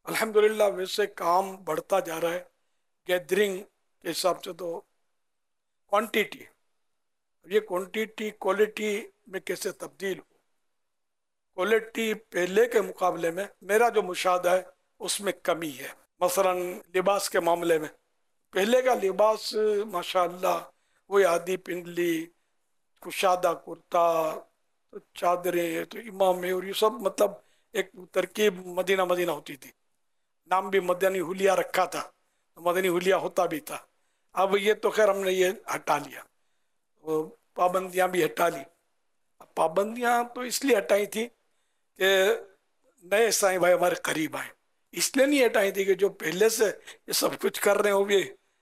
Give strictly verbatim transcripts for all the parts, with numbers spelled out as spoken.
अल्हम्दुलिल्लाह वैसे काम बढ़ता जा रहा है। गैदरिंग के हिसाब से तो क्वांटिटी, ये क्वांटिटी क्वालिटी में कैसे तब्दील हो। क्वालिटी पहले के मुकाबले में मेरा जो मुशाहदा है उसमें कमी है। मसलन लिबास के मामले में पहले का लिबास माशाअल्लाह वो आदि पिंडली, कुशादा कुर्ता, तो चादरें, तो इमामे और ये सब, मतलब एक तरकीब मदीना मदीना होती थी। नाम भी मदनी हुलिया रखा था, तो मदनी हुलिया होता भी था। अब ये तो खैर हमने ये हटा लिया, वो पाबंदियां भी हटा ली। अब पाबंदियां तो इसलिए हटाई थी कि नए साईं भाई हमारे करीब आए, इसलिए नहीं हटाई थी कि जो पहले से ये सब कुछ कर रहे हो भी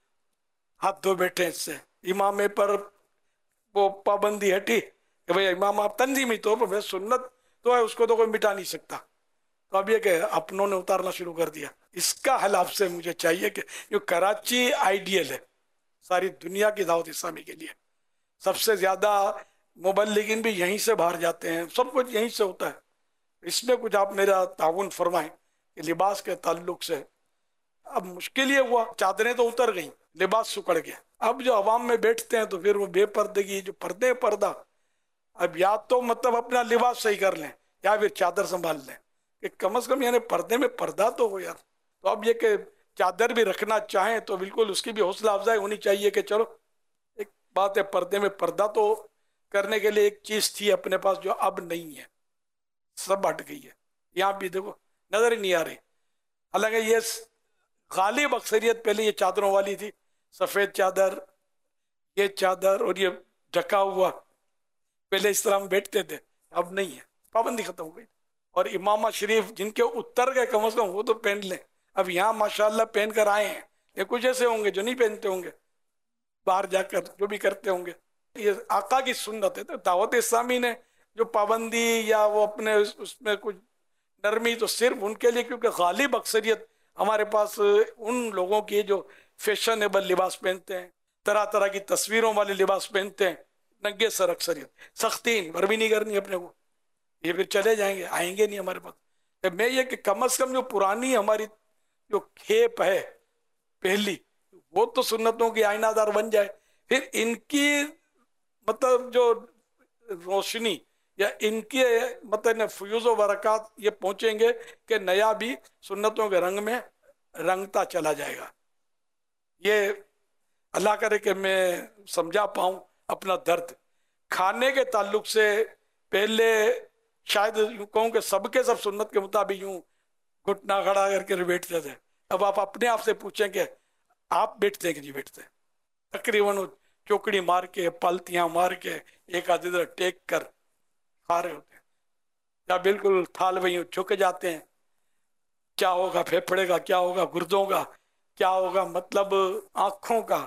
हाथ धो बैठे इससे। इमामे पर वो पाबंदी हटी कि भाई इमाम आप तंजीमी तौर पर, सुन्नत तो है उसको तो कोई मिटा नहीं सकता। तो अब ये कि अपनों ने उतारना शुरू कर दिया। इसका हल आपसे मुझे चाहिए कि जो कराची आइडियल है सारी दुनिया की दावत इस्लामी के लिए, सबसे ज्यादा मुबल्लिगीन भी यहीं से बाहर जाते हैं, सब कुछ यहीं से होता है। इसमें कुछ आप मेरा ताउन फरमाएं कि लिबास के ताल्लुक से अब मुश्किल ये हुआ, चादरें तो उतर गई, लिबास सुकड़ गया। अब जो अवाम में बैठते हैं तो फिर वो बेपर्दगी, जो पर्दे पर्दा, अब या तो मतलब अपना लिबास सही कर लें या फिर चादर संभाल लें कि कम से कम यानी पर्दे में पर्दा तो हो यार। तो अब ये कि चादर भी रखना चाहें तो बिल्कुल उसकी भी हौसला अफजाई होनी चाहिए कि चलो एक बात है, पर्दे में पर्दा तो करने के लिए एक चीज थी अपने पास जो अब नहीं है, सब हट गई है। यहाँ भी देखो नजर ही नहीं आ रही। हालांकि ये गालिब अक्सरियत पहले ये चादरों वाली थी, सफेद चादर, ये चादर और ये ढका हुआ, पहले इस तरह हम बैठते थे, अब नहीं है, पाबंदी खत्म हो गई। और इमामा शरीफ जिनके उत्तर गए कम से कम वो तो पहन लें। अब यहाँ माशाल्लाह पहन कर आए हैं, ये कुछ ऐसे होंगे जो नहीं पहनते होंगे, बाहर जाकर जो भी करते होंगे। ये आका की सुन्नत है। तो दावत इस्लामी ने जो पाबंदी या वो अपने उसमें कुछ नरमी तो सिर्फ उनके लिए, क्योंकि गालिब अक्सरियत हमारे पास उन लोगों की जो फैशनेबल लिबास पहनते हैं, तरह तरह की तस्वीरों वाले लिबास पहनते हैं, नंगे सर अक्सरियत, सख्ती भर भी नहीं करनी अपने को, ये फिर चले जाएंगे, आएंगे नहीं हमारे पास। तो मैं ये कि कम अज कम जो पुरानी हमारी जो खेप है पहली, वो तो सुन्नतों की आईनादार बन जाए। फिर इनकी मतलब जो रोशनी या इनके मतलब फ्यूज बरकत ये पहुंचेंगे कि नया भी सुन्नतों के रंग में रंगता चला जाएगा। ये अल्लाह करे कि मैं समझा पाऊं अपना दर्द। खाने के ताल्लुक से पहले शायद यूं कहूं कि सबके सब सुन्नत के मुताबिक यूं घुटना खड़ा करके बैठते थे। अब आप अपने आप से पूछें कि आप बैठते हैं कि नहीं बैठते। तकरीबन चौकड़ी मार के, पलतियां मार के, एक आध इधर टेक कर खा रहे होते हैं, या बिल्कुल थाल वही झुक जाते हैं। क्या होगा फेफड़े का, क्या होगा गुर्दों का, क्या होगा मतलब आंखों का,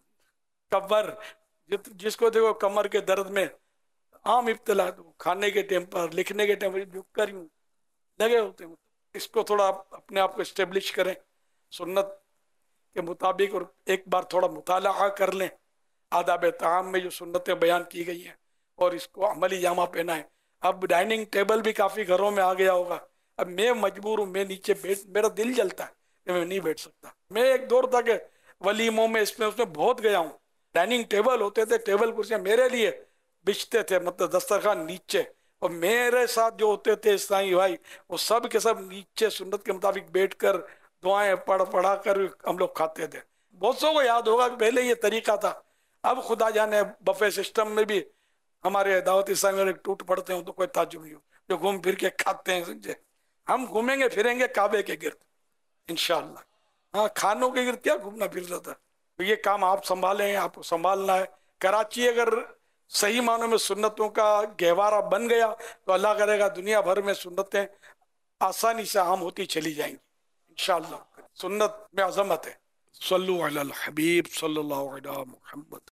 कमर, जिसको देखो कमर के दर्द में आम इब्तला, तो खाने के टाइम पर, लिखने के टाइम पर झुक कर यूं लगे होते हैं। इसको थोड़ा अपने आप को स्टेब्लिश करें सुन्नत के मुताबिक, और एक बार थोड़ा मुताला कर लें आदाब ताम में जो सुन्नतें बयान की गई हैं, और इसको अमली जामा पहनाएं। अब डाइनिंग टेबल भी काफ़ी घरों में आ गया होगा। अब मैं मजबूर हूँ, मैं नीचे बैठ, मेरा दिल जलता है कि मैं नहीं बैठ सकता। मैं एक दौर था कि वलीमों में इसमें उसमें बहुत गया हूँ, डाइनिंग टेबल होते थे, टेबल कुर्सियाँ मेरे लिए बिछते थे, मतलब दस्तरखान नीचे, और मेरे साथ जो होते थे इस्लामी भाई वो सब के सब नीचे सुन्नत के मुताबिक बैठ कर दुआएं पढ़ पढ़ा कर हम लोग खाते थे। बहुत सौ को याद होगा कि पहले ये तरीका था। अब खुदा जाने बफे सिस्टम में भी हमारे दावत इस्लामी टूट पड़ते हो तो कोई ताजुब नहीं हो, जो घूम फिर के खाते हैं। समझे, हम घूमेंगे फिरेंगे काबे के गिर्द इंशाअल्लाह। हाँ, खानों के गिर्द क्या घूमना फिर जाता। तो ये काम आप संभालें, आपको संभालना है। कराची अगर सही मानों में सुन्नतों का गहवारा बन गया तो अल्लाह करेगा दुनिया भर में सुन्नतें आसानी से आम होती चली जाएंगी इंशाअल्लाह। सुन्नत में अजमत है। सल्लु अलल हबीब सल्लल्लाहु अलैहि मुहम्मद।